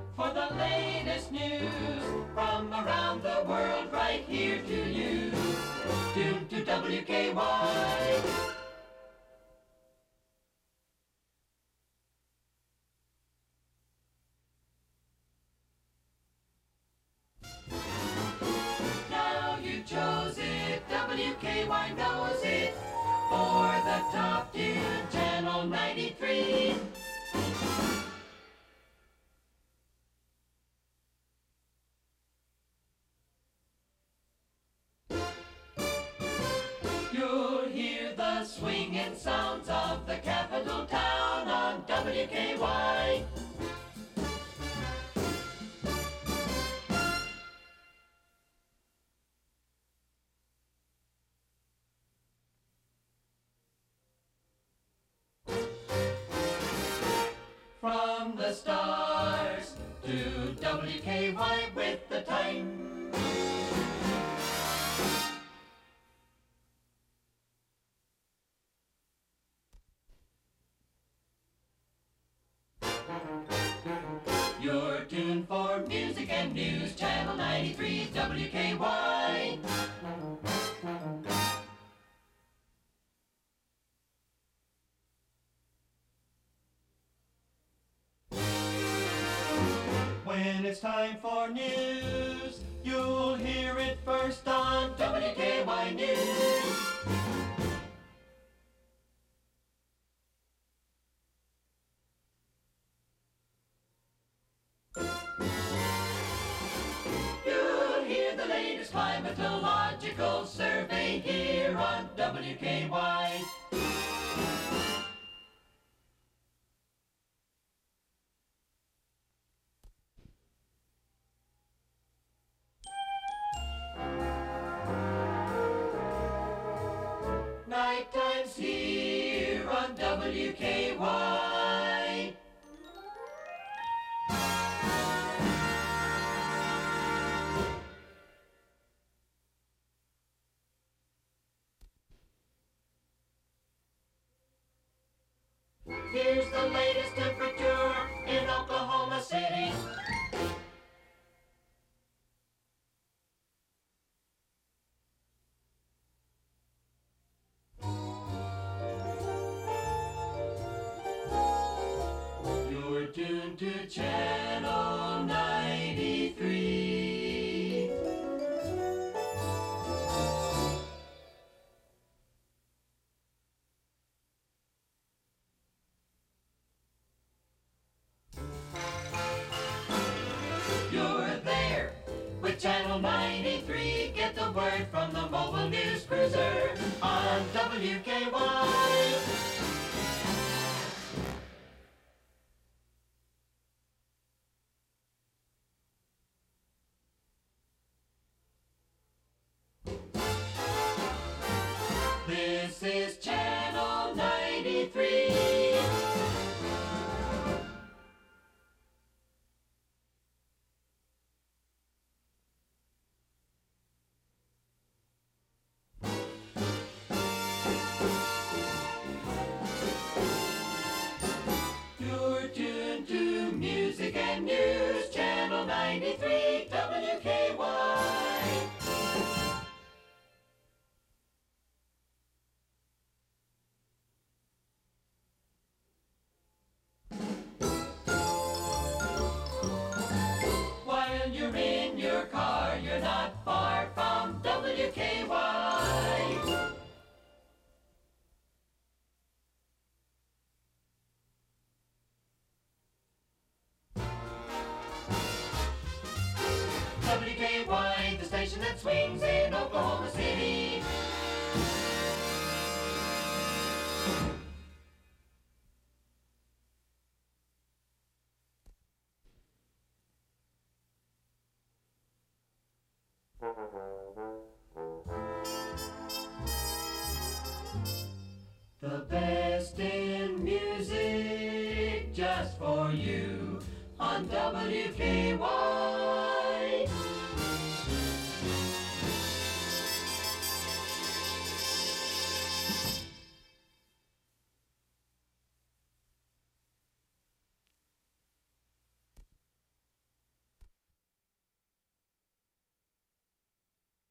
For the latest news from around the world, right here to you. To WKY. Now you chose it, WKY knows it. For the top tune, Channel 93. You'll hear the swinging sounds of the capital town on WKY. From the stars to WKY with the time. You're tuned for music and news, Channel 93 WKY. When it's time for news, you'll hear it first on WKY News. You'll hear the latest climatological survey here on WKY. Night times here on WKY. Here's the latest temperature in Oklahoma City. You're tuned to Channel 93. You're there with Channel 93. Get the word from the mobile news cruiser on WKY. This is Channel 93. You're tuned to music and news, Channel 93 WKY. While you're in your car, you're not far from WKY. WKY, the station that swings in Oklahoma City. The best in music just for you on WKY.